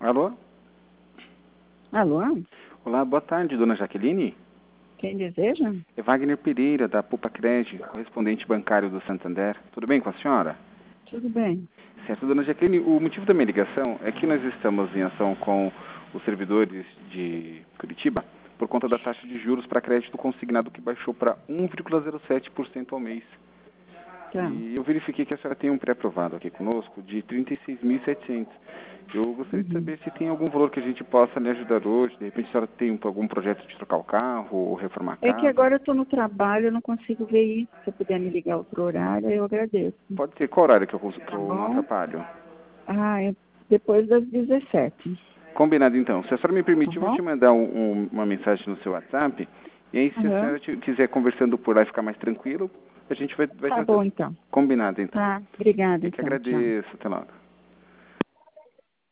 Alô? Alô? Olá, boa tarde, dona Jaqueline. Quem deseja? É Wagner Pereira, da Pupa Cred, correspondente bancário do Santander. Tudo bem com a senhora? Tudo bem. Certo, dona Jaqueline, o motivo da minha ligação é que nós estamos em ação com os servidores de Curitiba por conta da taxa de juros para crédito consignado que baixou para 1,07% ao mês. Tá. E eu verifiquei que a senhora tem um pré-aprovado aqui conosco de 36.700. Eu gostaria de saber se tem algum valor que a gente possa lhe ajudar hoje. De repente a senhora tem algum projeto de trocar o carro ou reformar a É casa. que agora eu estou no trabalho, eu não consigo ver isso. Se eu puder me ligar outro horário, eu agradeço. Pode ser. Qual horário que eu Tá não bom? atrapalho? É depois das 17. Combinado então. Se a senhora me permitir, eu vou Uhum. te mandar uma mensagem no seu WhatsApp. E aí, se a senhora quiser conversando por lá e ficar mais tranquilo, a gente vai Tá já bom, então. combinado então. Tá. Obrigada, Eu que então. Tchau. agradeço. Até logo.